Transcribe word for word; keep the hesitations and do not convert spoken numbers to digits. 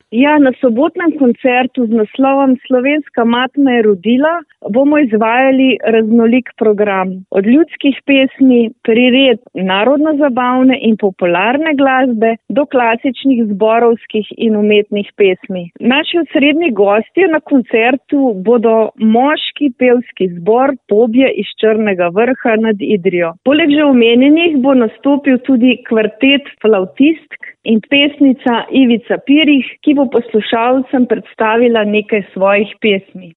Ja, na sobotnem koncertu z naslovom Slovenska mat me je rodila bomo izvajali raznolik program. Od ljudskih pesmi, prired narodno-zabavne in popularne glasbe do klasičnih zborovskih in umetnih pesmi. Naši osrednji gostje na koncertu bodo moški pevski zbor Pobje iz Črnega Vrha nad Idrijo. Poleg že omenjenih bo nastopil tudi kvartet flavtistk in pesnica Ivica Pirih, ki bo poslušalcem predstavila nekaj svojih pesmi.